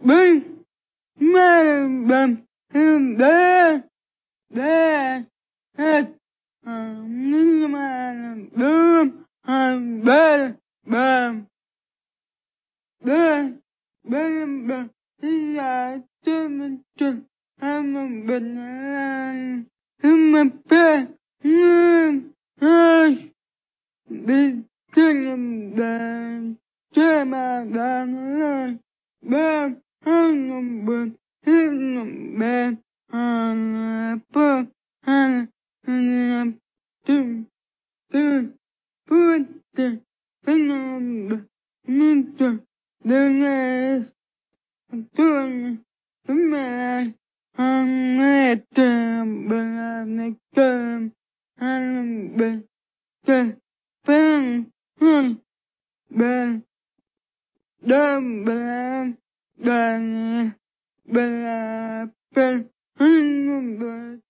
bên mà bầm đê đê hết nhưng mà bơm bê bầm bê bê bầm thì là trên mình chuẩn mình bình an mà bê đi trên đàn chơi mà đàn lên bê hăng bình hăng bê bê hăng từng từng phút từng bên nên từng đường này từng mà hăng nghe từng bên này cơm hăng bên cơm bên hăng bên đơm bên bên bên bên hăng bên